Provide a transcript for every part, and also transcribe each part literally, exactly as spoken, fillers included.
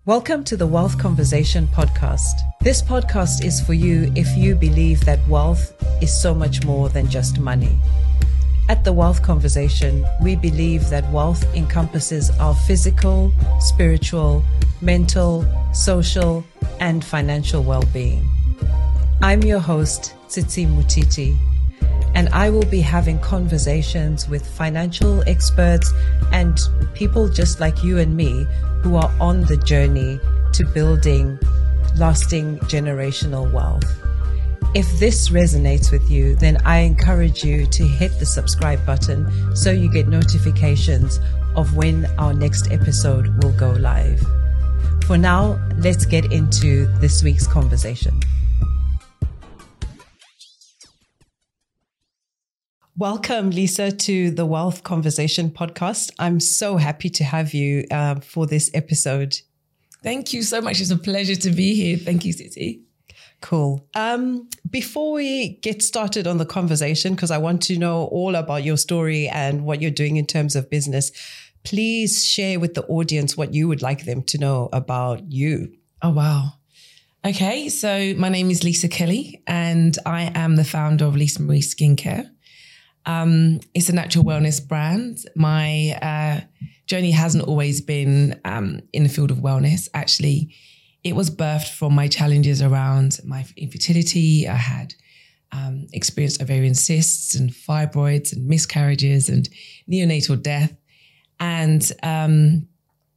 Welcome to the Wealth Conversation podcast. This podcast is for you if you believe that wealth is so much more than just money. At the Wealth Conversation, we believe that wealth encompasses our physical, spiritual, mental, social, and financial well-being. I'm your host, Tsitsi Mutiti, and I will be having conversations with financial experts and people just like you and me who are on the journey to building lasting generational wealth. If this resonates with you, then I encourage you to hit the subscribe button so you get notifications of when our next episode will go live. For now, let's get into this week's conversation. Welcome, Lisa, to the Wealth Conversation podcast. I'm so happy to have you uh, for this episode. Thank you so much. It's a pleasure to be here. Thank you, Tsitsi. Cool. Um, before we get started on the conversation, because I want to know all about your story and what you're doing in terms of business, please share with the audience what you would like them to know about you. Oh, wow. Okay. So my name is Lisa Kelly and I am the founder of Lisa Marie Skincare. Um, it's a natural wellness brand. My uh, journey hasn't always been um, in the field of wellness. Actually, it was birthed from my challenges around my infertility. I had um, experienced ovarian cysts and fibroids and miscarriages and neonatal death. And um,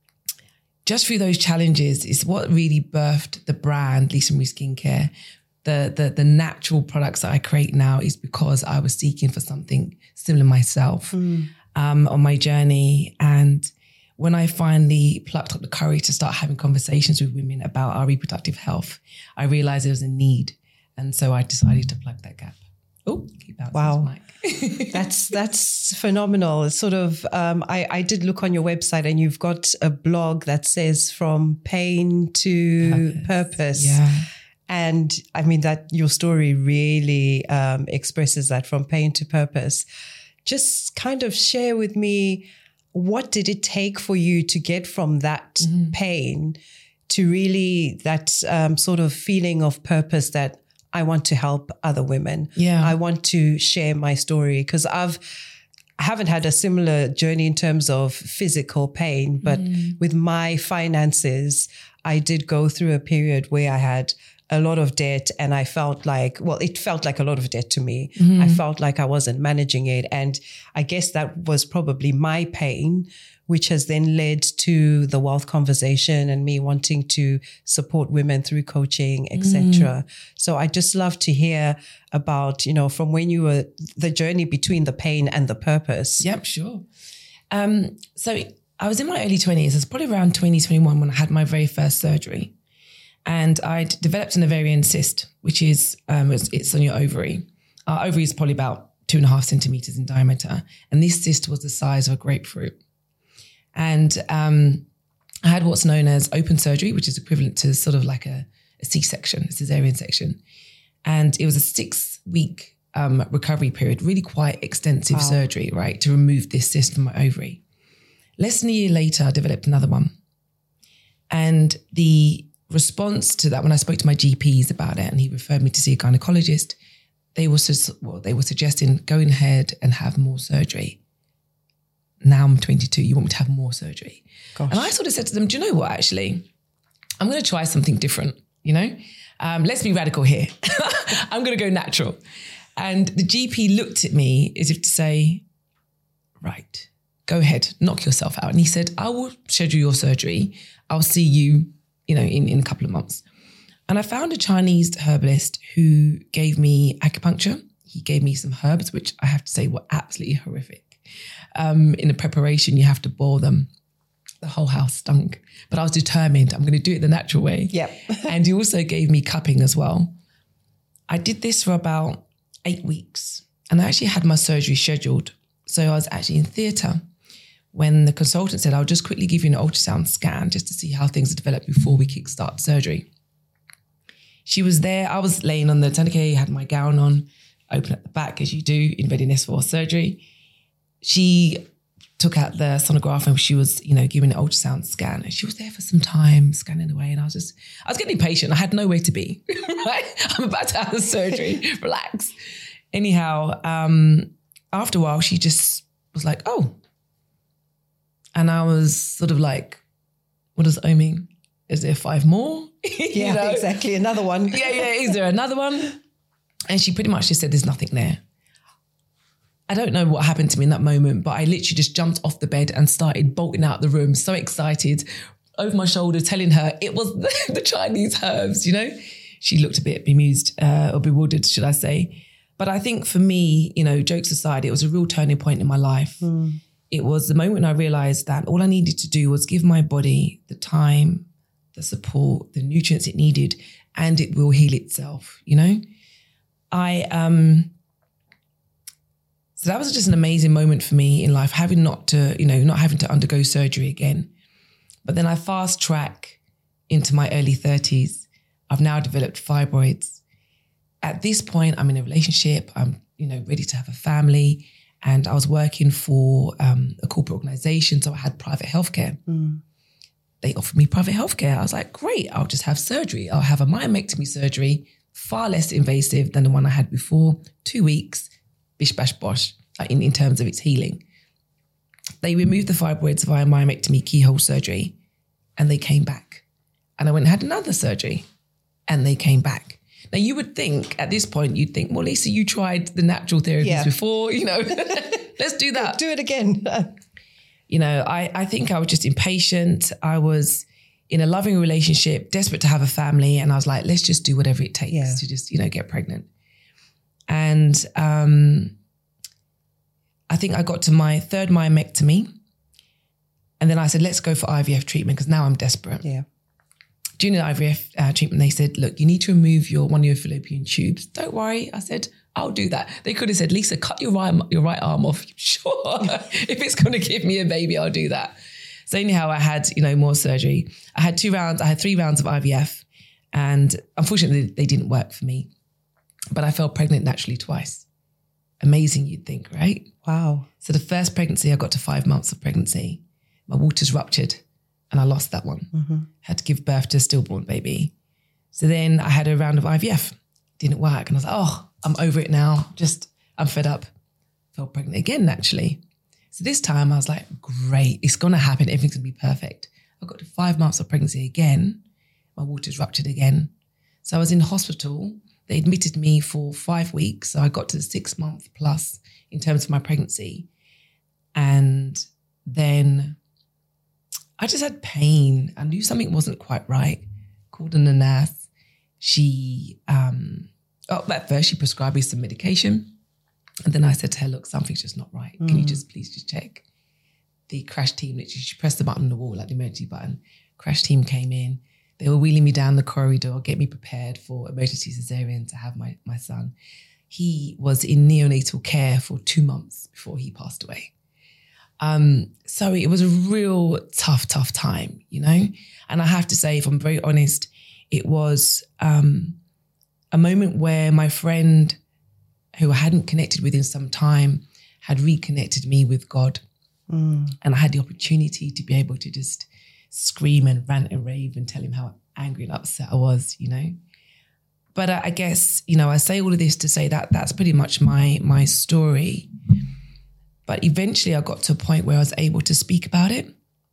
just through those challenges is what really birthed the brand Lisa Marie Skincare. The, the the natural products that I create now is because I was seeking for something similar myself mm. um, on my journey. And when I finally plucked up the courage to start having conversations with women about our reproductive health, I realized there was a need. And so I decided to plug that gap. Oh, keep bouncing wow. the mic. that's that's phenomenal. It's sort of, um, I, I did look on your website and you've got a blog that says from pain to purpose. purpose. Yeah. And I mean that your story really um, expresses that, from pain to purpose. Just kind of share with me, what did it take for you to get from that mm-hmm. pain to really that um, sort of feeling of purpose that I want to help other women. Yeah. I want to share my story, because I've I haven't had a similar journey in terms of physical pain, but mm. with my finances, I did go through a period where I had a lot of debt, and I felt like, well, it felt like a lot of debt to me. Mm-hmm. I felt like I wasn't managing it. And I guess that was probably my pain, which has then led to the Wealth Conversation and me wanting to support women through coaching, et cetera. Mm. So I just love to hear about, you know, from when you were, the journey between the pain and the purpose. Yep, sure. Um, so I was in my early twenties. It was probably around twenty twenty-one when I had my very first surgery. And I'd developed an ovarian cyst, which is, um, it's, it's on your ovary. Our ovary is probably about two and a half centimeters in diameter. And this cyst was the size of a grapefruit. And um, I had what's known as open surgery, which is equivalent to sort of like a, a C-section, a cesarean section. And it was a six week um, recovery period, really quite extensive wow. surgery, right, to remove this cyst from my ovary. Less than a year later, I developed another one. And the response to that, when I spoke to my G Ps about it and he referred me to see a gynecologist, they were, su- well, they were suggesting going ahead and have more surgery. Now I'm twenty-two, you want me to have more surgery? Gosh. And I sort of said to them, do you know what, actually, I'm going to try something different, you know? Um, let's be radical here. I'm going to go natural. And the G P looked at me as if to say, right, go ahead, knock yourself out. And he said, I will schedule your surgery. I'll see you you know, in, in a couple of months. And I found a Chinese herbalist who gave me acupuncture. He gave me some herbs, which I have to say were absolutely horrific. Um, in the preparation, you have to boil them. The whole house stunk. But I was determined, I'm going to do it the natural way. Yep. And he also gave me cupping as well. I did this for about eight weeks. And I actually had my surgery scheduled. So I was actually in theatre when the consultant said, I'll just quickly give you an ultrasound scan just to see how things are developed before we kickstart surgery. She was there. I was laying on the tourniquet, had my gown on, open at the back as you do in readiness for surgery. She took out the sonograph and she was, you know, giving an ultrasound scan. And she was there for some time, scanning away. And I was just, I was getting impatient. I had nowhere to be. Right? I'm about to have the surgery. Relax. Anyhow, um, after a while, she just was like, oh. And I was sort of like, what does O mean? Is there five more? Yeah, you know? exactly. Another one. yeah, yeah. Is there another one? And she pretty much just said, there's nothing there. I don't know what happened to me in that moment, but I literally just jumped off the bed and started bolting out the room, so excited, over my shoulder, telling her it was the, the Chinese herbs, you know? She looked a bit bemused uh, or bewildered, should I say. But I think for me, you know, jokes aside, it was a real turning point in my life. Mm. It was the moment I realized that all I needed to do was give my body the time, the support, the nutrients it needed, and it will heal itself, you know? I... um. So that was just an amazing moment for me in life, having not to, you know, not having to undergo surgery again. But then I fast track into my early thirties. I've now developed fibroids. At this point, I'm in a relationship. I'm, you know, ready to have a family. And I was working for um, a corporate organization, so I had private healthcare. Mm. They offered me private healthcare. I was like, great, I'll just have surgery. I'll have a myomectomy surgery, far less invasive than the one I had before, two weeks. Bish, bash, bosh, like in, in terms of its healing. They removed the fibroids via myomectomy keyhole surgery and they came back. And I went and had another surgery and they came back. Now you would think at this point, you'd think, well, Lisa, you tried the natural therapies yeah. before, you know, let's do that. Do it again. You know, I, I think I was just impatient. I was in a loving relationship, desperate to have a family. And I was like, let's just do whatever it takes yeah. to just, you know, get pregnant. And um, I think I got to my third myomectomy. And then I said, let's go for I V F treatment because now I'm desperate. Yeah. During the I V F uh, treatment, they said, look, you need to remove your one of your fallopian tubes. Don't worry. I said, I'll do that. They could have said, Lisa, cut your right, your right arm off. Sure. If it's going to give me a baby, I'll do that. So anyhow, I had, you know, more surgery. I had two rounds. I had three rounds of I V F. And unfortunately, they didn't work for me. But I fell pregnant naturally twice. Amazing, you'd think, right? Wow. So the first pregnancy, I got to five months of pregnancy. My waters ruptured and I lost that one. Mm-hmm. Had to give birth to a stillborn baby. So then I had a round of I V F. Didn't work. And I was like, oh, I'm over it now. Just, I'm fed up. Fell pregnant again, naturally. So this time I was like, great, it's going to happen. Everything's going to be perfect. I got to five months of pregnancy again. My waters ruptured again. So I was in hospital. They admitted me for five weeks. So I got to the six month plus in terms of my pregnancy. And then I just had pain. I knew something wasn't quite right. Called in a nurse. She, um, oh, at first she prescribed me some medication. And then I said to her, look, something's just not right. Mm. Can you just please just check? The crash team, literally, she pressed the button on the wall, like the emergency button. Crash team came in. They were wheeling me down the corridor, get me prepared for emergency cesarean to have my, my son. He was in neonatal care for two months before he passed away. Um, so it was a real tough, tough time, you know? And I have to say, if I'm very honest, it was um, a moment where my friend, who I hadn't connected with in some time, had reconnected me with God. Mm. And I had the opportunity to be able to just scream and rant and rave and tell him how angry and upset I was, you know. But I, I guess, you know, I say all of this to say that that's pretty much my my story. But eventually I got to a point where I was able to speak about it.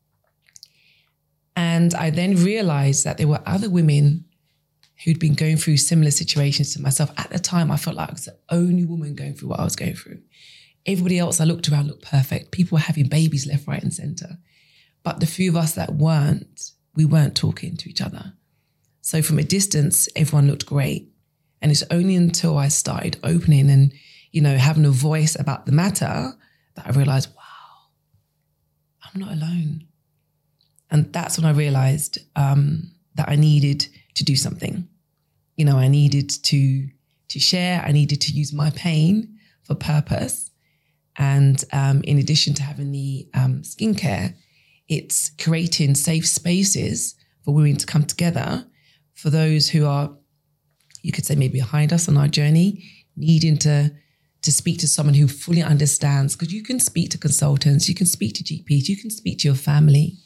And I then realized that there were other women who'd been going through similar situations to myself. At the time, I felt like I was the only woman going through what I was going through. Everybody else I looked around looked perfect. People were having babies left, right, and center. But the few of us that weren't, we weren't talking to each other. So from a distance, everyone looked great. And it's only until I started opening and, you know, having a voice about the matter that I realized, wow, I'm not alone. And that's when I realized um, that I needed to do something. You know, I needed to, to share. I needed to use my pain for purpose. And um, in addition to having the um, skincare, it's creating safe spaces for women to come together, for those who are, you could say maybe behind us on our journey, needing to, to speak to someone who fully understands, because you can speak to consultants, you can speak to G Ps, you can speak to your family,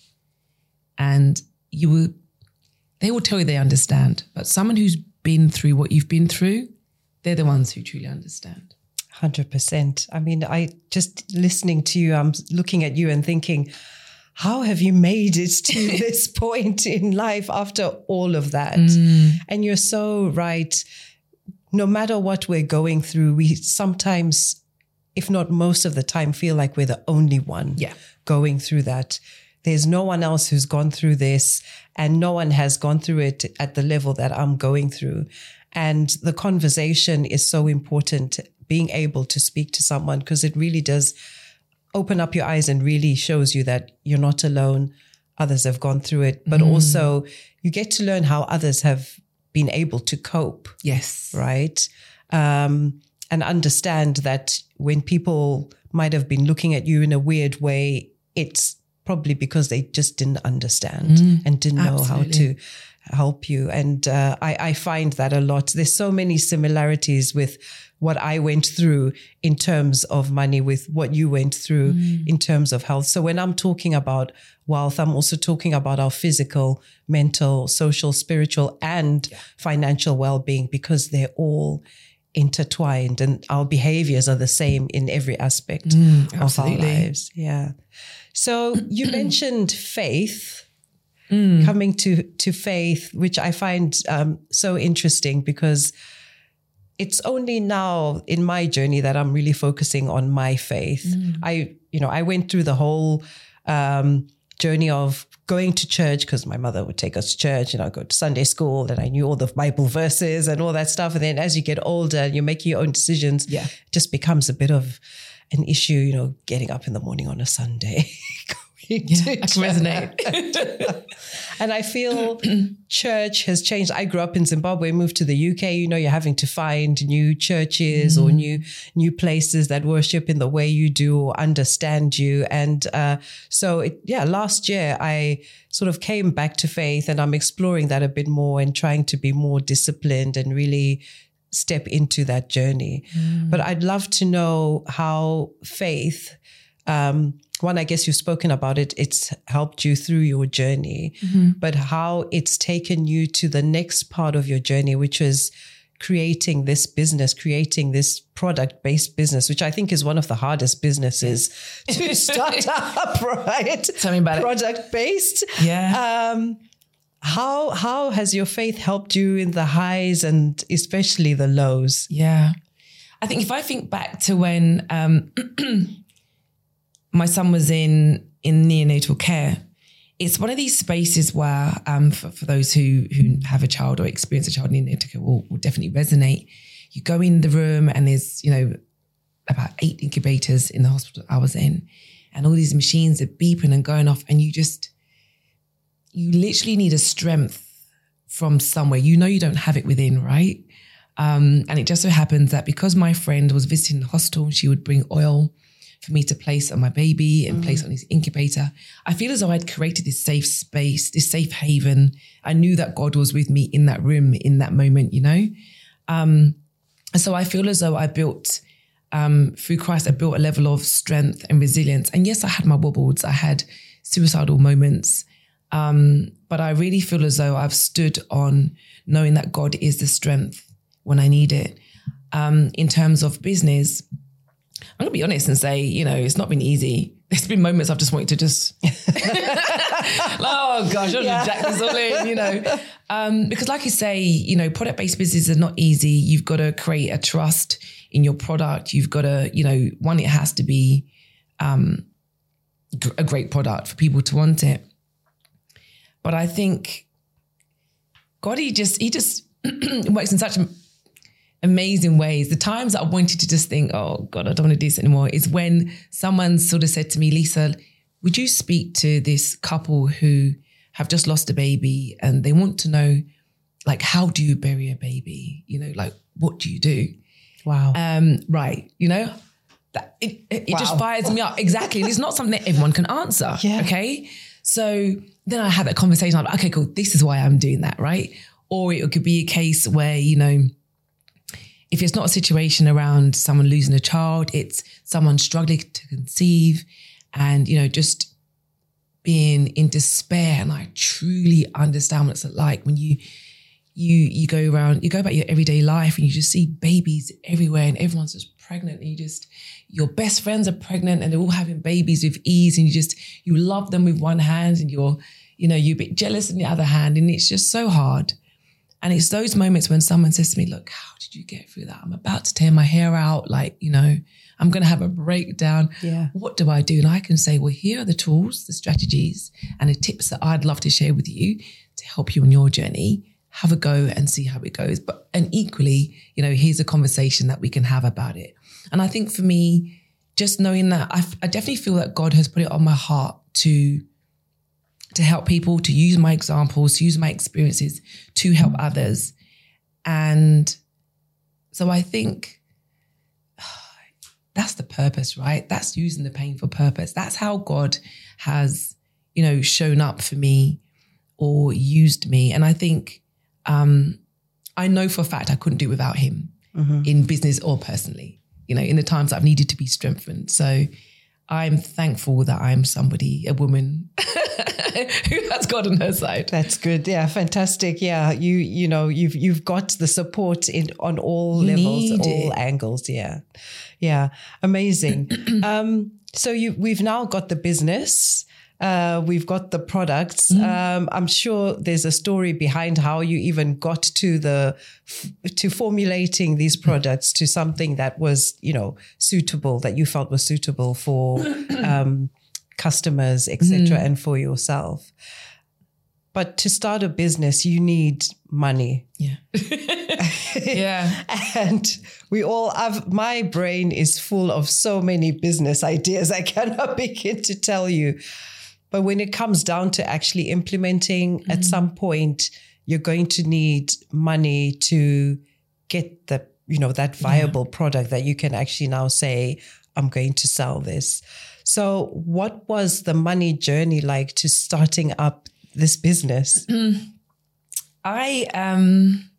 and you will, they will tell you they understand. But someone who's been through what you've been through, they're the ones who truly understand. one hundred percent. I mean, I just listening to you, I'm looking at you and thinking, how have you made it to this point in life after all of that? Mm. And you're so right. No matter what we're going through, we sometimes, if not most of the time, feel like we're the only one yeah. going through that. There's no one else who's gone through this, and no one has gone through it at the level that I'm going through. And the conversation is so important, being able to speak to someone, because it really does open up your eyes and really shows you that you're not alone. Others have gone through it, but mm. also you get to learn how others have been able to cope. Yes. Right. Um, and understand that when people might have been looking at you in a weird way, it's probably because they just didn't understand mm, and didn't absolutely. know how to help you. And uh, I, I find that a lot. There's so many similarities with what I went through in terms of money with what you went through mm. in terms of health. So when I'm talking about wealth, I'm also talking about our physical, mental, social, spiritual, and yeah. financial well-being, because they're all intertwined, and our behaviors are the same in every aspect mm, of our lives. Yeah. So you mentioned faith, mm. coming to, to faith, which I find um, so interesting, because it's only now in my journey that I'm really focusing on my faith. Mm. I, you know, I went through the whole um, journey of going to church, because my mother would take us to church, and I'd go to Sunday school, and I knew all the Bible verses and all that stuff. And then as you get older, you're making your own decisions. Yeah. It just becomes a bit of an issue, you know, getting up in the morning on a Sunday. Yeah, I can resonate. And I feel church has changed. I grew up in Zimbabwe, moved to the U K. You know, you're having to find new churches mm. or new new places that worship in the way you do or understand you. And uh, so, it, yeah, last year I sort of came back to faith, and I'm exploring that a bit more and trying to be more disciplined and really step into that journey. Mm. But I'd love to know how faith, um, one, I guess you've spoken about it, it's helped you through your journey, mm-hmm. but how it's taken you to the next part of your journey, which is creating this business, creating this product-based business, which I think is one of the hardest businesses to start up, right? Tell me about it. Product-based. Yeah. Um, how, how has your faith helped you in the highs and especially the lows? Yeah. I think if I think back to when um, my son was in, in neonatal care, it's one of these spaces where, um, for, for those who who have a child or experience a child in neonatal care will, will definitely resonate. You go in the room and there's, you know, about eight incubators in the hospital I was in, and all these machines are beeping and going off, and you just, you literally need a strength from somewhere. You know you don't have it within, right? Um, and it just so happens that because my friend was visiting the hospital, she would bring oil for me to place on my baby and mm. place on his incubator. I feel as though I'd created this safe space, this safe haven. I knew that God was with me in that room, in that moment, you know? Um, and so I feel as though I built, um, through Christ, I built a level of strength and resilience. And yes, I had my wobbles. I had suicidal moments. Um, but I really feel as though I've stood on knowing that God is the strength when I need it. Um, in terms of business, I'm going to be honest and say, you know, it's not been easy. There's been moments I've just wanted to just, oh gosh, I'll yeah. just jack this all in, you know. Um, because like you say, you know, product-based businesses are not easy. You've got to create a trust in your product. You've got to, you know, one, it has to be um, a great product for people to want it. But I think God, he just, he just works in such amazing ways. The times that I wanted to just think, oh God, I don't want to do this anymore, is when someone sort of said to me, Lisa, would you speak to this couple who have just lost a baby and they want to know, like, how do you bury a baby? You know, like, what do you do? Wow. Um, right. You know, that it, it, it wow. just fires me up. Exactly. And it's not something that everyone can answer. Yeah. Okay. So then I had that conversation. I'm like, okay, cool. This is why I'm doing that. Right. Or it could be a case where, you know, if it's not a situation around someone losing a child, it's someone struggling to conceive and, you know, just being in despair. And I truly understand what it's like when you, you, you go around, you go about your everyday life and you just see babies everywhere and everyone's just pregnant and you just, your best friends are pregnant and they're all having babies with ease and you just, you love them with one hand and you're, you know, you're a bit jealous on the other hand and it's just so hard. And it's those moments when someone says to me, look, how did you get through that? I'm about to tear my hair out. Like, you know, I'm going to have a breakdown. Yeah. What do I do? And I can say, well, here are the tools, the strategies and the tips that I'd love to share with you to help you on your journey. Have a go and see how it goes. But, and equally, you know, here's a conversation that we can have about it. And I think for me, just knowing that, I, I definitely feel that God has put it on my heart to to help people, to use my examples, to use my experiences to help others. And so I think that's the purpose, right? That's using the pain for purpose. That's how God has, you know, shown up for me or used me. And I think, um, I know for a fact I couldn't do it without him mm-hmm. in business or personally, you know, in the times I've needed to be strengthened. So I'm thankful that I'm somebody, a woman who has God on her side. That's good. Yeah, fantastic. Yeah, you you know you've you've got the support in on all You levels, need all it. angles. Yeah, yeah, amazing. um, so you we've now got the business. Uh, we've got the products. Mm. Um, I'm sure there's a story behind how you even got to the to formulating these products to something that was, you know, suitable, that you felt was suitable for um, customers, et cetera, mm. and for yourself. But to start a business, you need money. Yeah. Yeah. And we all have, my brain is full of so many business ideas I cannot begin to tell you. But when it comes down to actually implementing, mm-hmm. at some point, you're going to need money to get the, you know, that viable yeah. product that you can actually now say, I'm going to sell this. So what was the money journey like to starting up this business? Mm. I, um,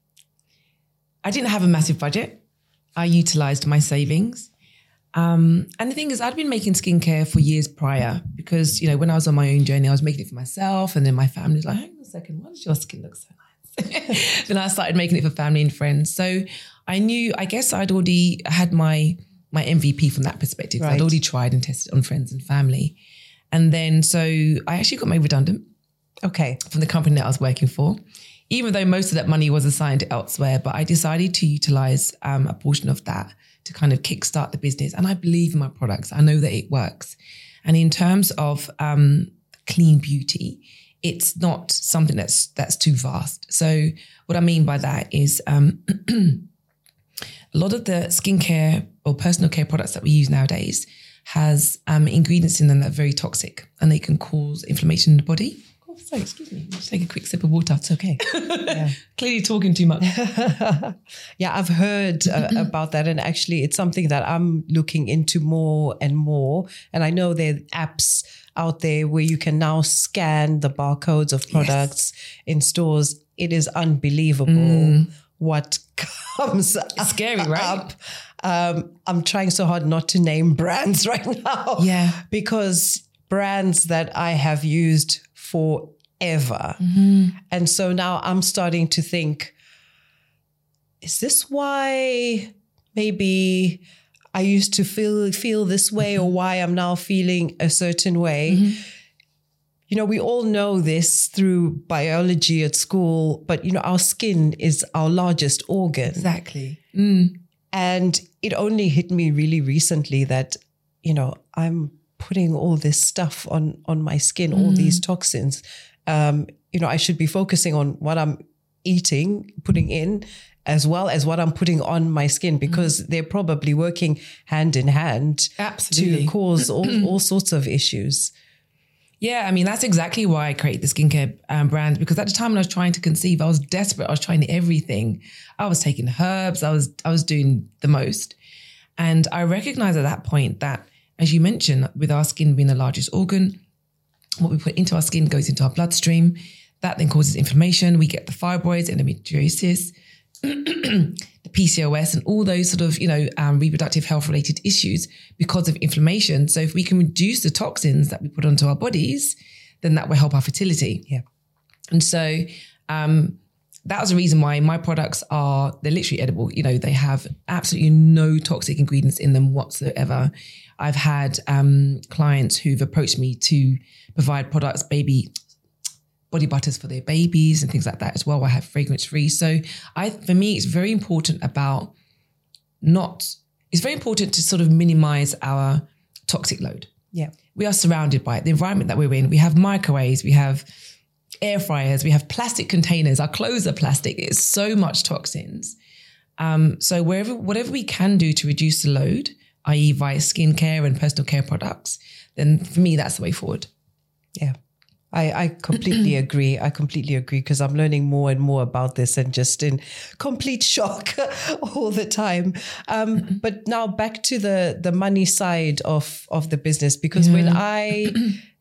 I didn't have a massive budget. I utilized my savings. Um, and the thing is, I'd been making skincare for years prior because, you know, when I was on my own journey, I was making it for myself. And then my family was like, hang on a second, why does your skin look so nice? Then I started making it for family and friends. So I knew, I guess I'd already had my, my M V P from that perspective. Right. I'd already tried and tested on friends and family. And then, so I actually got made redundant. Okay. From the company that I was working for, even though most of that money was assigned elsewhere, but I decided to utilize um, a portion of that to kind of kickstart the business. And I believe in my products. I know that it works. And in terms of um, clean beauty, it's not something that's that's too vast. So what I mean by that is um, a lot of the skincare or personal care products that we use nowadays has um, ingredients in them that are very toxic and they can cause inflammation in the body. Oh, sorry, excuse me. Just take a quick sip of water. It's okay. Yeah. Clearly talking too much. Yeah, I've heard uh, about that. And actually, it's something that I'm looking into more and more. And I know there are apps out there where you can now scan the barcodes of products yes. in stores. It is unbelievable mm. what comes it's scary, right? up. Um, I'm trying so hard not to name brands right now. Yeah. Because brands that I have used forever. Mm-hmm. And so now I'm starting to think, is this why maybe I used to feel feel this way or why I'm now feeling a certain way? Mm-hmm. You know, we all know this through biology at school, but, you know, our skin is our largest organ. Exactly. Mm. And it only hit me really recently that, you know, I'm putting all this stuff on, on my skin, mm. all these toxins. Um, you know, I should be focusing on what I'm eating, putting in, as well as what I'm putting on my skin, because mm. they're probably working hand in hand Absolutely. to cause all, all sorts of issues. Yeah, I mean, that's exactly why I created the skincare um, brand, because at the time when I was trying to conceive, I was desperate. I was trying everything. I was taking herbs. I was I was doing the most. And I recognized at that point that, as you mentioned, with our skin being the largest organ, what we put into our skin goes into our bloodstream. That then causes inflammation. We get the fibroids, endometriosis. The P C O S and all those sort of, you know, um, reproductive health related issues because of inflammation. So if we can reduce the toxins that we put onto our bodies, then that will help our fertility. Yeah. And so um, that was the reason why my products are, they're literally edible. You know, they have absolutely no toxic ingredients in them whatsoever. I've had um, clients who've approached me to provide products, baby body butters for their babies and things like that as well. I have fragrance free. So I, for me, it's very important about not, it's very important to sort of minimize our toxic load. Yeah. We are surrounded by it. The environment that we're in, we have microwaves, we have air fryers, we have plastic containers, our clothes are plastic. It's so much toxins. Um, so wherever, whatever we can do to reduce the load, that is via skincare and personal care products, then for me, that's the way forward. Yeah. I, I completely agree. I completely agree because I'm learning more and more about this and just in complete shock all the time. Um, but now back to the the money side of, of the business, because yeah. when I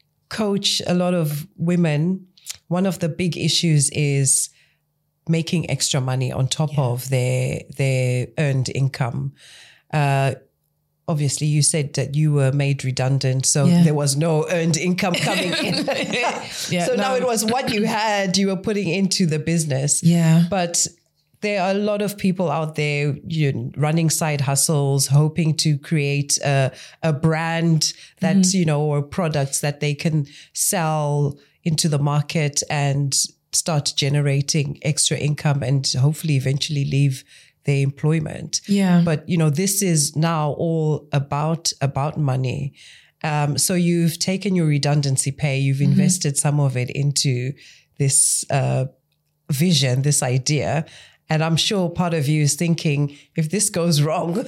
coach a lot of women, one of the big issues is making extra money on top yeah. of their their earned income. Uh, Obviously, you said that you were made redundant, so yeah. there was no earned income coming in. yeah, so no. now it was what you had, you were putting into the business. Yeah. But there are a lot of people out there, you know, running side hustles, hoping to create a, a brand that, mm-hmm. you know, or products that they can sell into the market and start generating extra income and hopefully eventually leave their employment. Yeah. But, you know, this is now all about, about money. Um, so you've taken your redundancy pay, you've invested mm-hmm. some of it into this uh, vision, this idea. And I'm sure part of you is thinking, if this goes wrong.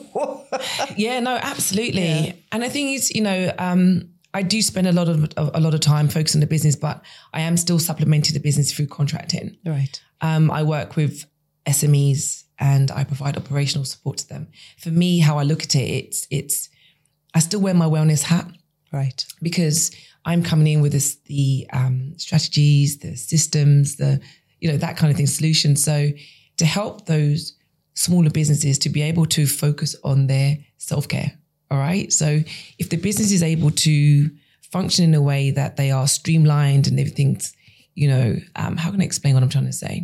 yeah, no, absolutely. Yeah. And I think it's, you know, um, I do spend a lot of a lot of time focused on the business, but I am still supplementing the business through contracting. Right. Um, I work with S M Es and I provide operational support to them. For me, how I look at it, it's, it's, I still wear my wellness hat. Right. Because I'm coming in with this, the um, strategies, the systems, the, you know, that kind of thing, solutions. So to help those smaller businesses to be able to focus on their self-care. All right. So if the business is able to function in a way that they are streamlined and everything's, you know, um, how can I explain what I'm trying to say?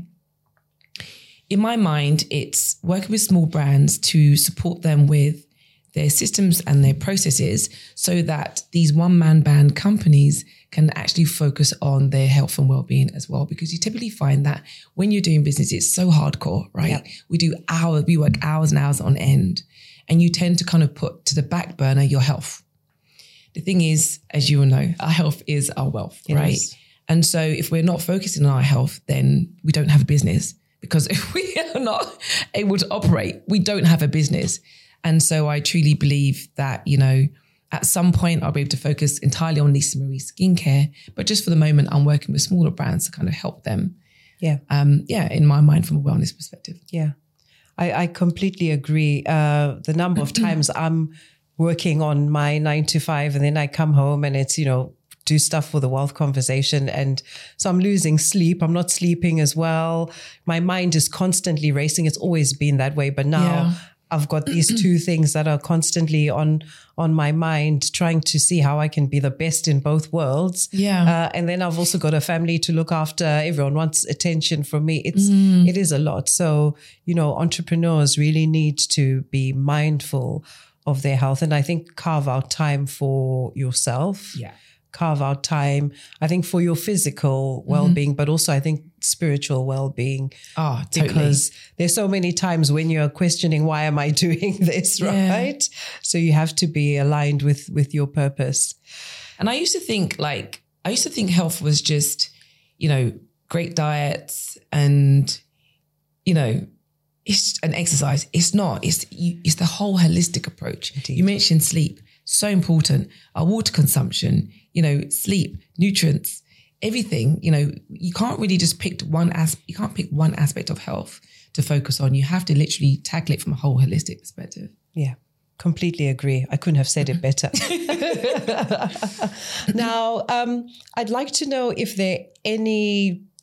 In my mind, it's working with small brands to support them with their systems and their processes so that these one-man band companies can actually focus on their health and well-being as well. Because you typically find that when you're doing business, it's so hardcore, right? Yep. We do hours, we work hours and hours on end, and you tend to kind of put to the back burner your health. The thing is, as you all know, our health is our wealth, it right? Is. And so if we're not focusing on our health, then we don't have a business. Because if we are not able to operate, we don't have a business. And so I truly believe that, you know, at some point I'll be able to focus entirely on Lisa Marie skincare. But just for the moment, I'm working with smaller brands to kind of help them. Yeah. Um, yeah, in my mind, from a wellness perspective. Yeah, I, I completely agree. Uh, the number of times I'm working on my nine to five and then I come home and it's, you know, do stuff for the Wealth Conversation. And so I'm losing sleep. I'm not sleeping as well. My mind is constantly racing. It's always been that way. But now yeah. I've got these two things that are constantly on, on my mind, trying to see how I can be the best in both worlds. Yeah. Uh, and then I've also got a family to look after. Everyone wants attention from me. It's, mm. it is a lot. So, you know, entrepreneurs really need to be mindful of their health. And I think carve out time for yourself. Yeah. Carve out time, I think, for your physical well-being, mm-hmm. but also I think spiritual well-being. Oh, totally. Because there's so many times when you're questioning, why am I doing this, yeah. right? So you have to be aligned with, with your purpose. And I used to think like, I used to think health was just, you know, great diets and, you know, it's an exercise. It's not. It's you, it's the whole holistic approach. Indeed. You mentioned sleep. So important. Our water consumption, you know, sleep, nutrients, everything, you know, you can't really just pick one as you can't pick one aspect of health to focus on. You have to literally tackle it from a whole holistic perspective. Yeah, completely agree. I couldn't have said it better. Now, um, I'd like to know if there are any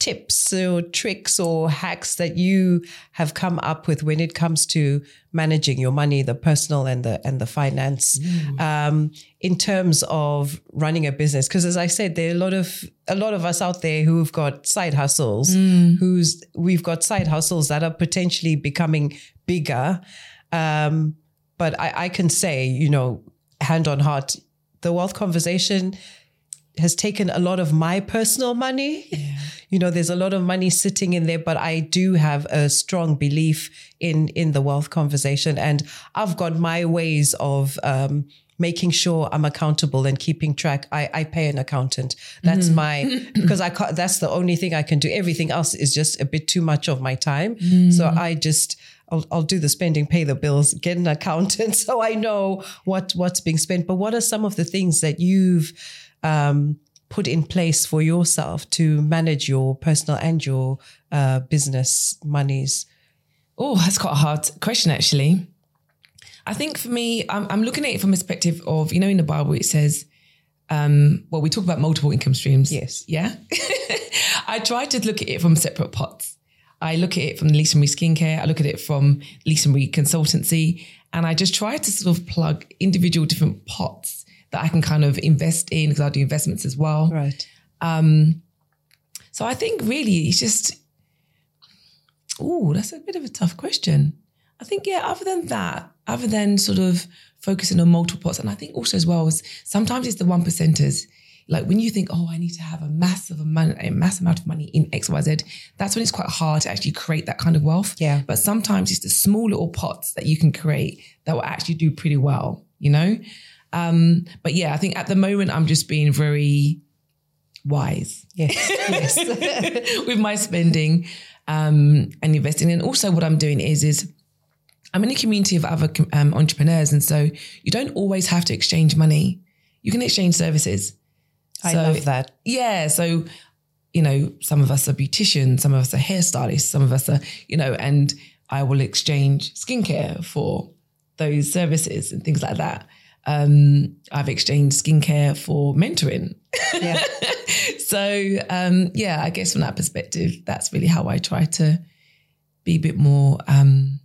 tips or tricks or hacks that you have come up with when it comes to managing your money, the personal and the and the finance, mm. um, in terms of running a business? Because as I said, there are a lot of a lot of us out there who've got side hustles, mm. who's we've got side hustles that are potentially becoming bigger. Um, but I, I can say, you know, hand on heart, the Wealth Conversation has taken a lot of my personal money. Yeah. You know, there's a lot of money sitting in there, but I do have a strong belief in, in the Wealth Conversation. And I've got my ways of um, making sure I'm accountable and keeping track. I, I pay an accountant. That's mm. my, because I can't, that's the only thing I can do. Everything else is just a bit too much of my time. Mm. So I just, I'll, I'll do the spending, pay the bills, get an accountant so I know what, what's being spent. But what are some of the things that you've Um, put in place for yourself to manage your personal and your uh, business monies? Oh, that's quite a hard question, actually. I think for me, I'm, I'm looking at it from a perspective of, you know, in the Bible, it says, um, well, we talk about multiple income streams. Yes. Yeah. I try to look at it from separate pots. I look at it from Lisa Marie Skincare. I look at it from Lisa Marie Consultancy. And I just try to sort of plug individual different pots that I can kind of invest in, because I do investments as well. Right. Um, so I think really it's just, oh, that's a bit of a tough question. I think, yeah, other than that, other than sort of focusing on multiple pots, and I think also as well, is sometimes it's the one percenters. Like when you think, oh, I need to have a massive amount, a massive amount of money in X, Y, Z, that's when it's quite hard to actually create that kind of wealth. Yeah. But sometimes it's the small little pots that you can create that will actually do pretty well, you know? Um, but yeah, I think at the moment I'm just being very wise. Yes, yes. with my spending um, and investing. And also what I'm doing is, is I'm in a community of other um, entrepreneurs. And so you don't always have to exchange money. You can exchange services. I so, love that. Yeah. So, you know, some of us are beauticians, some of us are hairstylists, some of us are, you know, and I will exchange skincare for those services and things like that. Um, I've exchanged skincare for mentoring. Yeah. so, um, yeah, I guess from that perspective, that's really how I try to be a bit more um,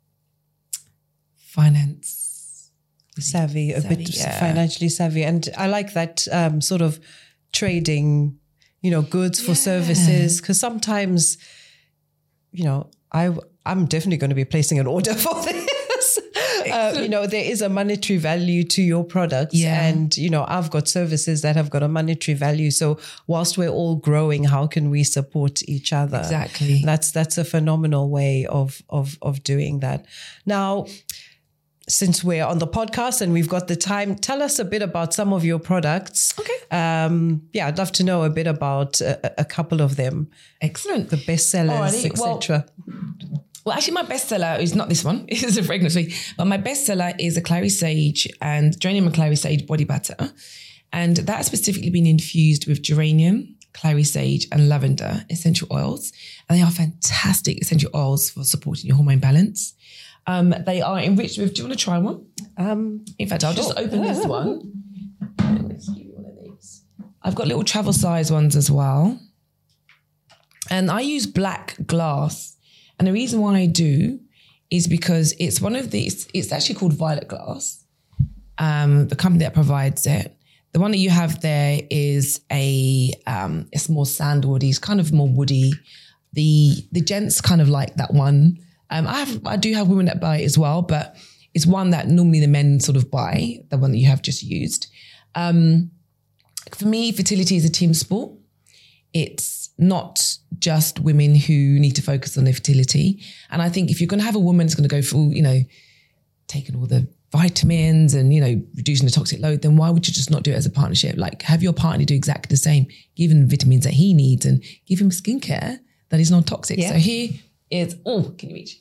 finance savvy, a savvy, bit yeah. financially savvy. And I like that um, sort of trading, you know, goods for yeah. services, because sometimes, you know, I, I'm definitely going to be placing an order for this. Uh, you know, there is a monetary value to your products. Yeah. And, you know, I've got services that have got a monetary value. So whilst we're all growing, how can we support each other? Exactly. That's that's a phenomenal way of of of doing that. Now, since we're on the podcast and we've got the time, tell us a bit about some of your products. Okay. Um, yeah, I'd love to know a bit about a, a couple of them. Excellent. The bestsellers, et cetera. Well, Well, actually, my bestseller is not this one. It's a fragrance free. But my bestseller is a Clary Sage and Geranium and Clary Sage body butter. And that has specifically been infused with geranium, Clary Sage and lavender essential oils. And they are fantastic essential oils for supporting your hormone balance. Um, they are enriched with, do you want to try one? Um, In fact, I'll sure. just open this one. Let's give you one of these. I've got little travel size ones as well. And I use black glass. And the reason why I do is because it's one of these, it's actually called Violet Glass, um, the company that provides it. The one that you have there is a, um, it's more sandalwoody, it's kind of more woody. The the gents kind of like that one. Um, I have, I do have women that buy it as well, but it's one that normally the men sort of buy, the one that you have just used. Um, for me, fertility is a team sport. It's not just women who need to focus on their fertility. And I think if you're going to have a woman that's going to go through, you know, taking all the vitamins and, you know, reducing the toxic load, then why would you just not do it as a partnership? Like, have your partner do exactly the same, give him the vitamins that he needs and give him skincare that is non-toxic. Yeah. So here is, oh, can you reach?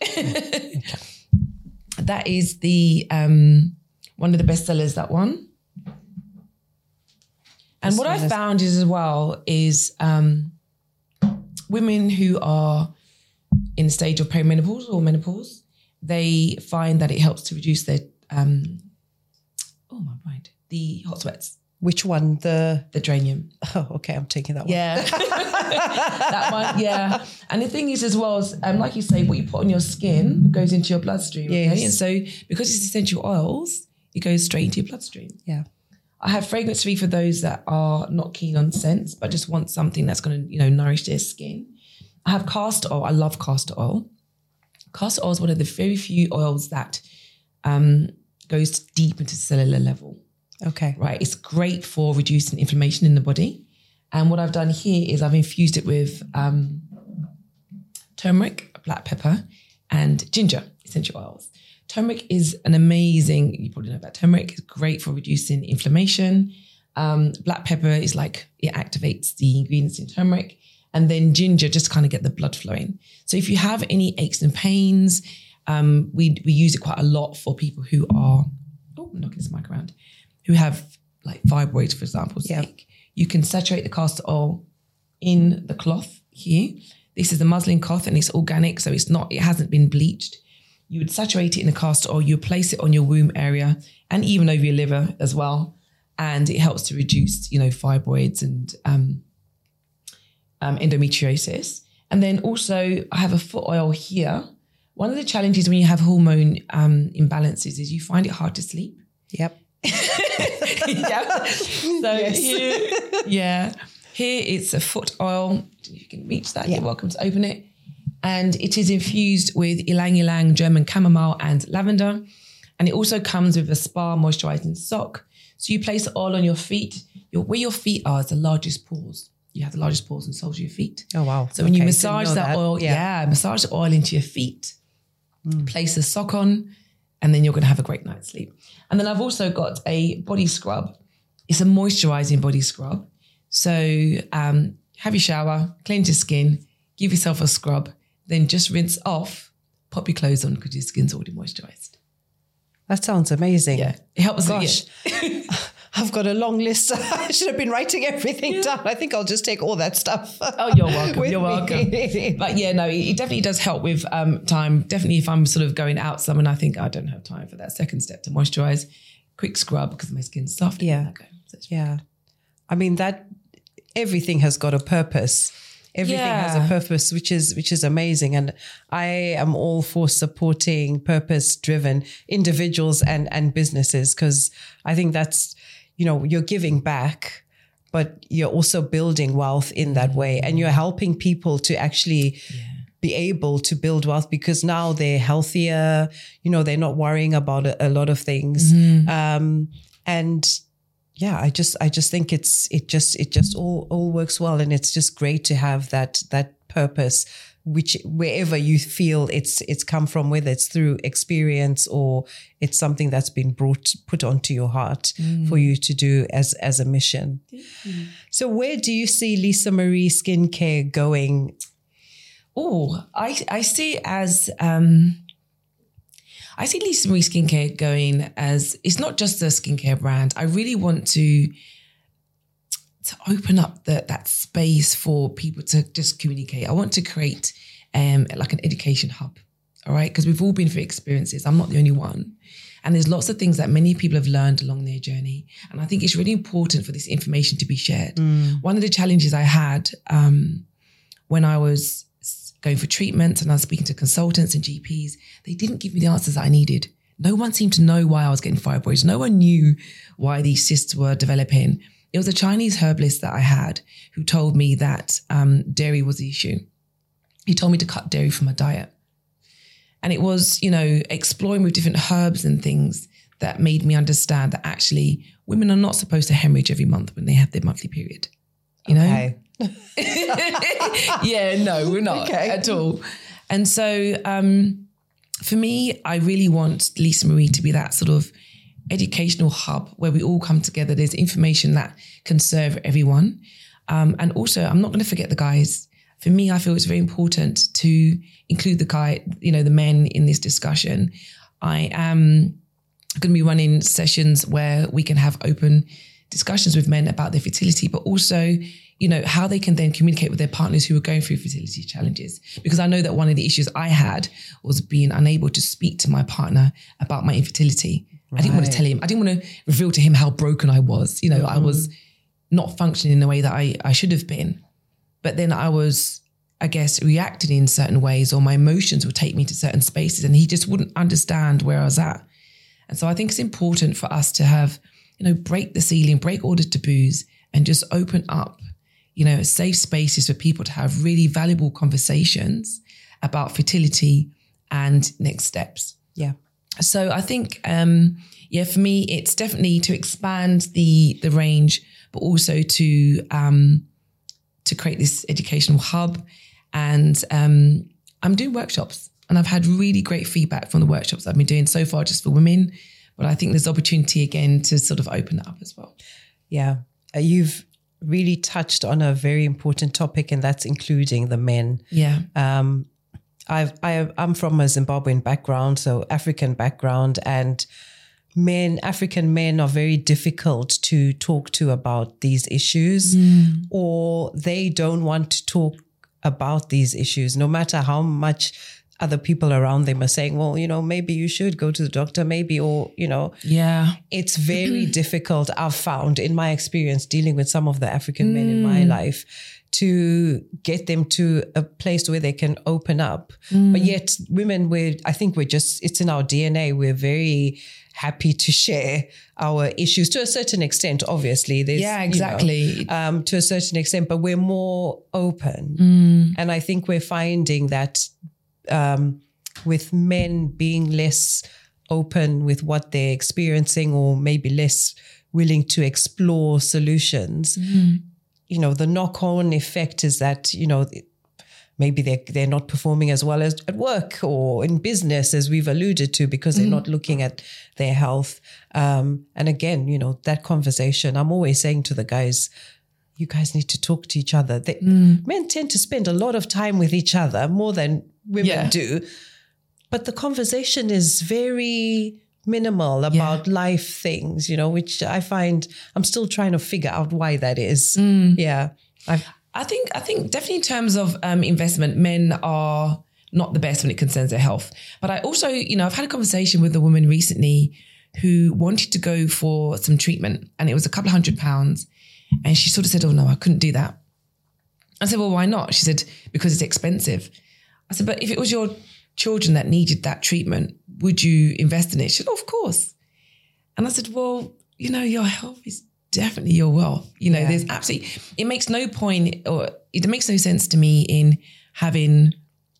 That is the, um, one of the best sellers, that one. And what I found is as well is um, women who are in a stage of perimenopause or menopause, they find that it helps to reduce their, um, oh my mind, the hot sweats. Which one? The The Dranium. Oh, okay. I'm taking that one. Yeah. That one, yeah. And the thing is as well, is, um, like you say, what you put on your skin goes into your bloodstream. Yes. Okay? And so because it's essential oils, it goes straight into your bloodstream. Yeah. I have fragrance free for those that are not keen on scents, but just want something that's going to, you know, nourish their skin. I have castor oil. I love castor oil. Castor oil is one of the very few oils that um, goes deep into cellular level. Okay. Right. It's great for reducing inflammation in the body. And what I've done here is I've infused it with um, turmeric, black pepper, and ginger essential oils. Turmeric is an amazing, you probably know about turmeric, it's great for reducing inflammation. Um, black pepper is like, it activates the ingredients in turmeric. And then ginger, just kind of get the blood flowing. So if you have any aches and pains, um, we we use it quite a lot for people who are, oh, I'm knocking this mic around, who have like fibroids, for example. Yeah. You can saturate the castor oil in the cloth here. This is a muslin cloth and it's organic, so it's not, it hasn't been bleached. You would saturate it in the castor oil, you place it on your womb area and even over your liver as well. And it helps to reduce, you know, fibroids and um, um, endometriosis. And then also I have a foot oil here. One of the challenges when you have hormone um, imbalances is you find it hard to sleep. Yep. Yeah. So Yes. here, yeah, here it's a foot oil. If you can reach that, Yeah. you're welcome to open it. And it is infused with ylang ylang, German chamomile and lavender. And it also comes with a spa moisturizing sock. So you place the oil on your feet. Your, where your feet are is the largest pores. You have the largest pores and soles of your feet. Oh, wow. So when you Okay, massage didn't know that, that. oil, Yeah. yeah. massage the oil into your feet, place a sock on, and then you're going to have a great night's sleep. And then I've also got a body scrub. It's a moisturizing body scrub. So um, have your shower, cleanse your skin, give yourself a scrub, then just rinse off, pop your clothes on because your skin's already moisturized. That sounds amazing. Yeah, it helps. Gosh. Yeah. I've got a long list. I should have been writing everything yeah. down. I think I'll just take all that stuff. Oh, you're welcome. You're welcome. But yeah, no, it definitely does help with um, time. Definitely if I'm sort of going out somewhere and I think I don't have time for that second step to moisturize, quick scrub because my skin's soft. Yeah. So yeah. I mean, that everything has got a purpose. Everything yeah. has a purpose, which is which is amazing. And I am all for supporting purpose-driven individuals and, and businesses because I think that's, you know, you're giving back, but you're also building wealth in that way. And you're helping people to actually yeah. be able to build wealth because now they're healthier, you know, they're not worrying about a, a lot of things. Mm-hmm. Um, and yeah, I just, I just think it's, it just, it just all, all works well. And it's just great to have that, that purpose, which wherever you feel it's, it's come from, whether it's through experience or it's something that's been brought, put onto your heart mm. for you to do as, as a mission. Mm. So where do you see Lisa Marie Skincare going? Oh, I, I see it as, um, I see Lisa Marie Skincare going as, it's not just a skincare brand. I really want to, to open up the, that space for people to just communicate. I want to create um, like an education hub, all right? Because we've all been through experiences. I'm not the only one. And there's lots of things that many people have learned along their journey. And I think it's really important for this information to be shared. Mm. One of the challenges I had um, when I was going for treatment and I was speaking to consultants and G Ps, they didn't give me the answers that I needed. No one seemed to know why I was getting fibroids. No one knew why these cysts were developing. It was a Chinese herbalist that I had who told me that um, dairy was the issue. He told me to cut dairy from my diet. And it was, you know, exploring with different herbs and things that made me understand that actually women are not supposed to hemorrhage every month when they have their monthly period. You know? Okay. Yeah, no, we're not okay. at all. And so um, for me, I really want Lisa Marie to be that sort of educational hub where we all come together. There's information that can serve everyone. Um, and also, I'm not going to forget the guys. For me, I feel it's very important to include the guy, you know, the men in this discussion. I am going to be running sessions where we can have open discussions with men about their fertility, but also, you know, how they can then communicate with their partners who are going through fertility challenges. Because I know that one of the issues I had was being unable to speak to my partner about my infertility. Right. I didn't want to tell him. I didn't want to reveal to him how broken I was. You know, mm-hmm. I was not functioning in the way that I, I should have been. But then I was, I guess, reacting in certain ways, or my emotions would take me to certain spaces, and he just wouldn't understand where I was at. And so I think it's important for us to have, you know, break the ceiling, break all the taboos, and just open up, you know, safe spaces for people to have really valuable conversations about fertility and next steps. Yeah. So I think, um, yeah, for me, it's definitely to expand the the range, but also to um, to create this educational hub. And um, I'm doing workshops, and I've had really great feedback from the workshops I've been doing so far, just for women. But I think there's opportunity again to sort of open that up as well. Yeah, uh, you've really touched on a very important topic, and that's including the men. Yeah. Um, I've, I, I'm from a Zimbabwean background, so African background, and men, African men are very difficult to talk to about these issues, mm. or they don't want to talk about these issues, no matter how much other people around them are saying, well, you know, maybe you should go to the doctor, maybe, or, you know, yeah, it's very difficult. I've found in my experience dealing with some of the African mm. men in my life to get them to a place where they can open up. Mm. But yet women, we're, I think we're just, it's in our D N A. We're very happy to share our issues to a certain extent, obviously. There's, yeah, exactly. You know, um, to a certain extent, but we're more open. Mm. And I think we're finding that um, with men being less open with what they're experiencing, or maybe less willing to explore solutions, mm. you know, the knock-on effect is that, you know, maybe they're, they're not performing as well as at work or in business, as we've alluded to, because they're mm. not looking at their health. Um, and again, you know, that conversation, I'm always saying to the guys, you guys need to talk to each other. They, mm. Men tend to spend a lot of time with each other, more than women yeah. do. But the conversation is very minimal about yeah. life things, you know, which I find I'm still trying to figure out why that is. Mm. Yeah. I've, I think, I think definitely in terms of um, investment, men are not the best when it concerns their health. But I also, you know, I've had a conversation with a woman recently who wanted to go for some treatment, and it was a couple of hundred pounds. And she sort of said, oh no, I couldn't do that. I said, well, why not? She said, because it's expensive. I said, but if it was your children that needed that treatment, would you invest in it? She said, oh, of course. And I said, well, you know, your health is definitely your wealth. You know, yeah. there's absolutely, it makes no point, or it makes no sense to me in having,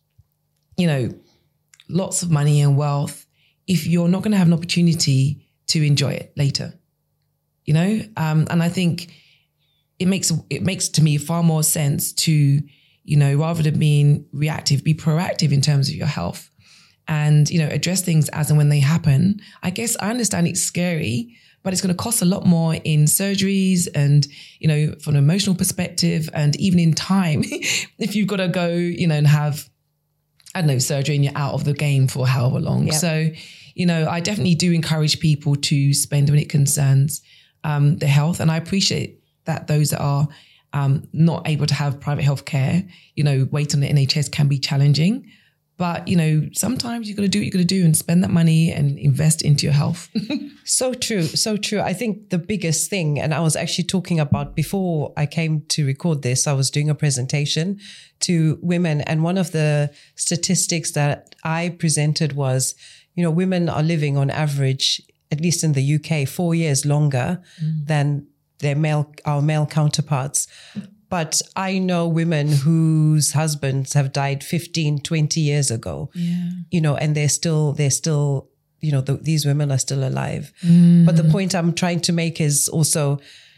you know, lots of money and wealth if you're not going to have an opportunity to enjoy it later, you know? Um, and I think it makes, it makes to me far more sense to, you know, rather than being reactive, be proactive in terms of your health and, you know, address things as and when they happen. I guess I understand it's scary, but it's going to cost a lot more in surgeries and, you know, from an emotional perspective, and even in time, if you've got to go, you know, and have, I don't know, surgery and you're out of the game for however long. Yep. So, you know, I definitely do encourage people to spend when it concerns um, their health. And I appreciate that those that are um, not able to have private health care, you know, wait on the N H S can be challenging. But, you know, sometimes you've got to do what you've got to do and spend that money and invest into your health. So true. So true. I think the biggest thing, and I was actually talking about before I came to record this, I was doing a presentation to women. And one of the statistics that I presented was, you know, women are living on average, at least in the U K, four years longer mm. than their male, our male counterparts. But I know women whose husbands have died fifteen, twenty years ago, yeah. you know, and they're still, they're still, you know, the, these women are still alive. Mm. But the point I'm trying to make is also,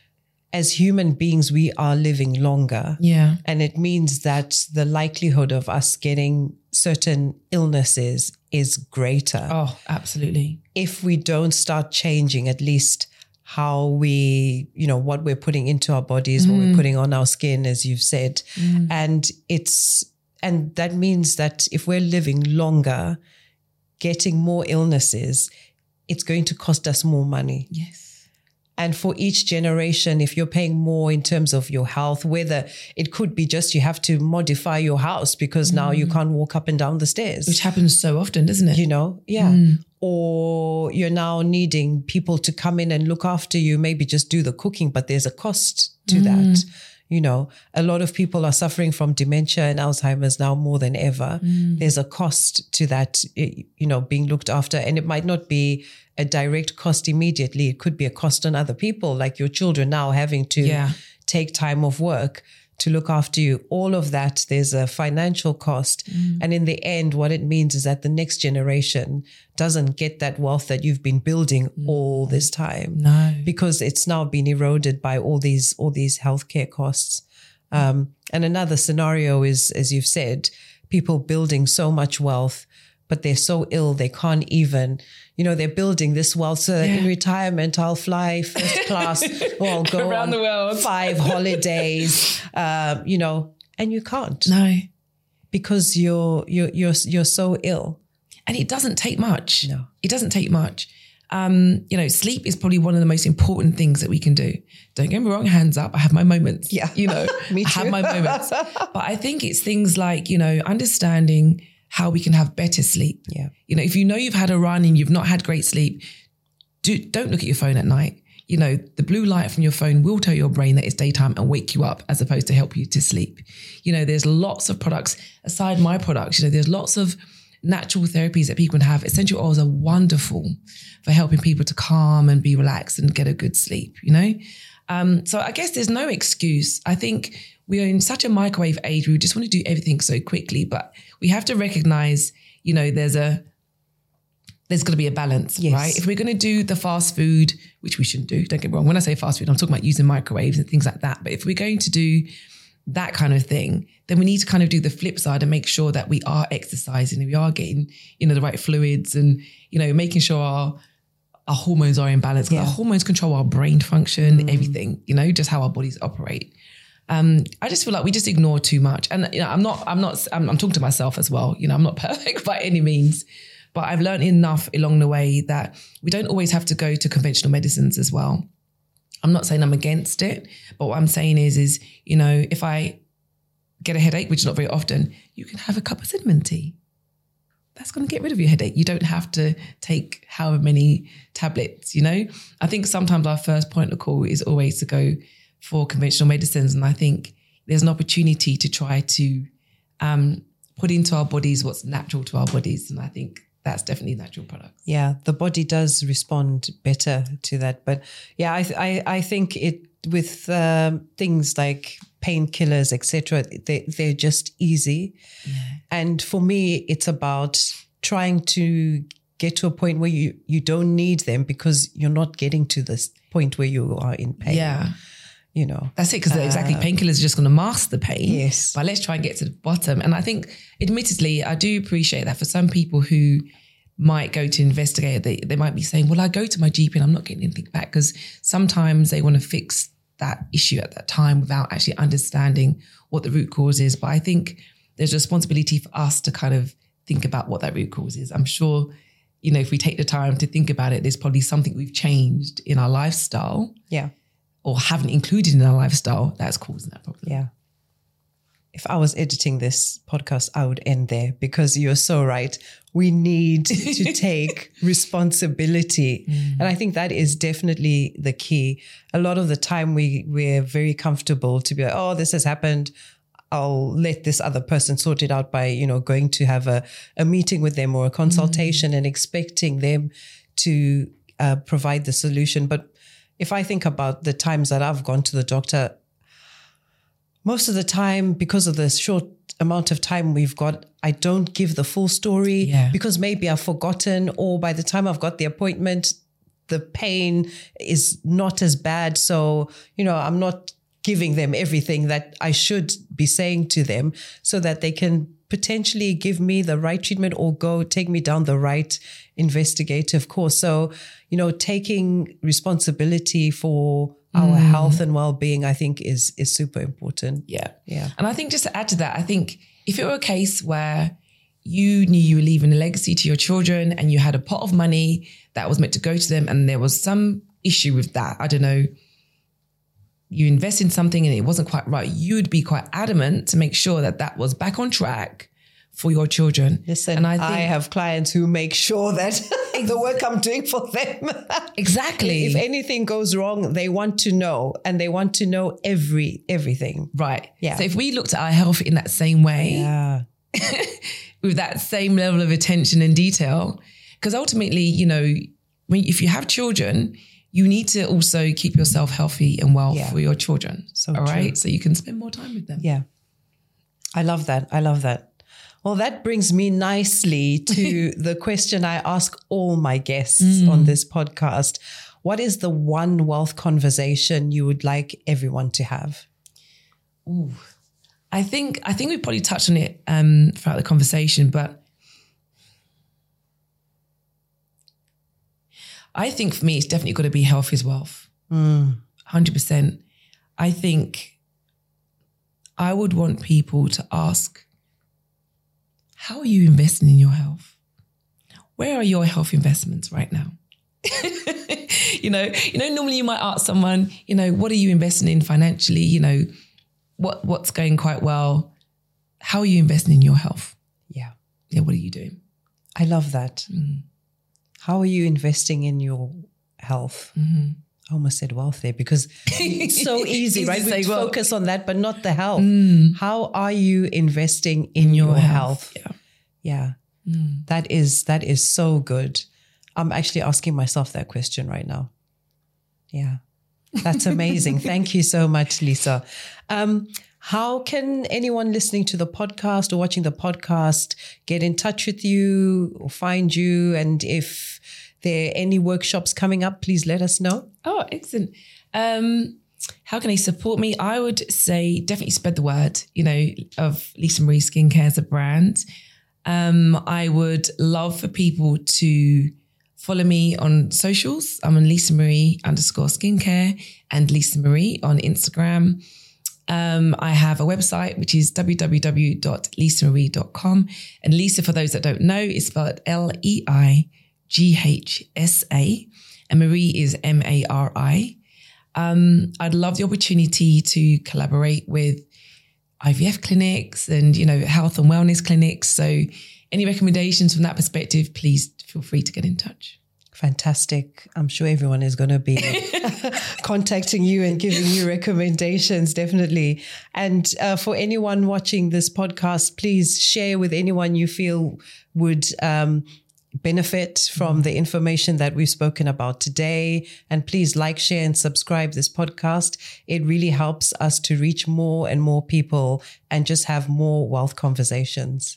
as human beings, we are living longer. Yeah. And it means that the likelihood of us getting certain illnesses is greater. Oh, absolutely. If we don't start changing at least how we, you know, what we're putting into our bodies, mm. what we're putting on our skin, as you've said. Mm. And it's, and that means that if we're living longer, getting more illnesses, it's going to cost us more money. Yes. And for each generation, if you're paying more in terms of your health, whether it could be just you have to modify your house because mm. now you can't walk up and down the stairs. Which happens so often, doesn't it? You know, yeah. Mm. or you're now needing people to come in and look after you, maybe just do the cooking, but there's a cost to mm. that. You know, a lot of people are suffering from dementia and Alzheimer's now more than ever. Mm. There's a cost to that, you know, being looked after. And it might not be a direct cost immediately. It could be a cost on other people, like your children now having to yeah. take time off work to look after you. All of that, there's a financial cost. Mm. And in the end, what it means is that the next generation doesn't get that wealth that you've been building mm. all this time. No. Because it's now been eroded by all these, all these healthcare costs. Um, and another scenario is, as you've said, people building so much wealth, but they're so ill, they can't even, you know, they're building this wealth so that yeah. in retirement, I'll fly first class or I'll go around on the world. five holidays, uh, you know, and you can't. No. Because you're, you're, you're, you're so ill. And it doesn't take much. No. It doesn't take much. Um, you know, sleep is probably one of the most important things that we can do. Don't get me wrong, hands up. I have my moments. Yeah. You know, Me too. I have my moments. But I think it's things like, you know, understanding how we can have better sleep. Yeah. You know, if you know you've had a run and you've not had great sleep, do, don't look at your phone at night. You know, the blue light from your phone will tell your brain that it's daytime and wake you up as opposed to help you to sleep. You know, there's lots of products, aside my products, you know, there's lots of natural therapies that people can have. Essential oils are wonderful for helping people to calm and be relaxed and get a good sleep, you know? Um, so I guess there's no excuse. I think we are in such a microwave age. We just want to do everything so quickly, but we have to recognize, you know, there's a, there's going to be a balance, yes. right? If we're going to do the fast food, which we shouldn't do, don't get me wrong. When I say fast food, I'm talking about using microwaves and things like that. But if we're going to do that kind of thing, then we need to kind of do the flip side and make sure that we are exercising and we are getting, you know, the right fluids and, you know, making sure our, our hormones are in balance. Because yeah. our hormones control our brain function, mm. everything, you know, just how our bodies operate. Um, I just feel like we just ignore too much. And, you know, I'm not, I'm not, I'm, I'm talking to myself as well. You know, I'm not perfect by any means, but I've learned enough along the way that we don't always have to go to conventional medicines as well. I'm not saying I'm against it, but what I'm saying is, is, you know, if I get a headache, which is not very often, you can have a cup of cinnamon tea. That's going to get rid of your headache. You don't have to take however many tablets, you know? I think sometimes our first point of call is always to go for conventional medicines. And I think there's an opportunity to try to um, put into our bodies what's natural to our bodies. And I think that's definitely natural products. Yeah, the body does respond better to that. But yeah, I I, I think it with um, things like painkillers, et cetera, they, they're just easy. Yeah. And for me, it's about trying to get to a point where you, you don't need them because you're not getting to this point where you are in pain. Yeah. You know. That's it, because uh, exactly, painkillers are just going to mask the pain. Yes. But let's try and get to the bottom. And I think, admittedly, I do appreciate that for some people who might go to investigate, they, they might be saying, well, I go to my G P and I'm not getting anything back, because sometimes they want to fix that issue at that time without actually understanding what the root cause is. But I think there's a responsibility for us to kind of think about what that root cause is. I'm sure, you know, if we take the time to think about it, there's probably something we've changed in our lifestyle. Yeah. Or haven't included in our lifestyle that's causing that problem. Yeah. If I was editing this podcast, I would end there, because you're so right. We need to take responsibility. Mm. And I think that is definitely the key. A lot of the time we, we're very comfortable to be like, oh, this has happened. I'll let this other person sort it out by, you know, going to have a, a meeting with them or a consultation mm. and expecting them to uh, provide the solution. But if I think about the times that I've gone to the doctor, most of the time, because of the short amount of time we've got, I don't give the full story yeah. because maybe I've forgotten, or by the time I've got the appointment, the pain is not as bad. So, you know, I'm not giving them everything that I should be saying to them, so that they can potentially give me the right treatment or go take me down the right investigative course. So, you know, taking responsibility for our mm. health and well-being, I think is is super important. Yeah. Yeah. And I think just to add to that, I think if it were a case where you knew you were leaving a legacy to your children and you had a pot of money that was meant to go to them and there was some issue with that, I don't know, you invest in something and it wasn't quite right, you would be quite adamant to make sure that that was back on track for your children. Listen, and I, I, think, I have clients who make sure that the work I'm doing for them. Exactly. If anything goes wrong, they want to know, and they want to know every everything. Right. Yeah. So if we looked at our health in that same way, Yeah. with that same level of attention and detail, because ultimately, you know, when if you have children, you need to also keep yourself healthy and well Yeah. for your children. So all true. right. So you can spend more time with them. Yeah. I love that. I love that. Well, that brings me nicely to the question I ask all my guests mm. on this podcast. What is the one wealth conversation you would like everyone to have? Ooh, I think I think we probably touched on it um, throughout the conversation, but I think for me, it's definitely got to be health is wealth. Mm. one hundred percent. I think I would want people to ask, how are you investing in your health? Where are your health investments right now? you know, you know, normally you might ask someone, you know, what are you investing in financially? You know, what what's going quite well? How are you investing in your health? Yeah. Yeah, what are you doing? I love that. Mm. How are you investing in your health? Mm-hmm. I almost said wealth there because it's so easy, right? We well. focus on that, but not the health. Mm. How are you investing in, in your, your health? health? Yeah. Yeah. Mm. That is, that is so good. I'm actually asking myself that question right now. Yeah. That's amazing. Thank you so much, Lisa. Um, how can anyone listening to the podcast or watching the podcast get in touch with you or find you? And if there are any workshops coming up, please let us know. Oh, excellent. Um, how can they support me? I would say definitely spread the word, you know, of Lisa Marie Skincare as a brand. Um, I would love for people to follow me on socials. I'm on Lisa Marie underscore skincare and Lisa Marie on Instagram. Um, I have a website, which is w w w dot lisa marie dot com. And Lisa, for those that don't know, is spelled L E I G H S A. And Marie is M A R I. Um, I'd love the opportunity to collaborate with I V F clinics and, you know, health and wellness clinics. So any recommendations from that perspective, please feel free to get in touch. Fantastic. I'm sure everyone is going to be contacting you and giving you recommendations, definitely. And uh, for anyone watching this podcast, please share with anyone you feel would um, benefit from the information that we've spoken about today. And please like, share, and subscribe this podcast. It really helps us to reach more and more people and just have more wealth conversations.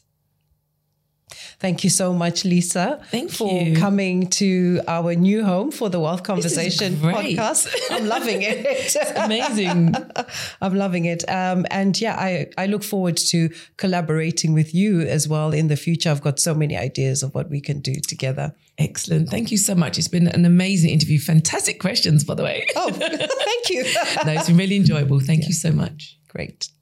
Thank you so much, Lisa, Thank for you. coming to our new home for the Wealth Conversation podcast. I'm loving it. It's amazing. I'm loving it. Um, and yeah, I, I look forward to collaborating with you as well in the future. I've got so many ideas of what we can do together. Excellent. Thank you so much. It's been an amazing interview. Fantastic questions, by the way. Oh, thank you. No, it's been really enjoyable. Thank yeah. you so much. Great.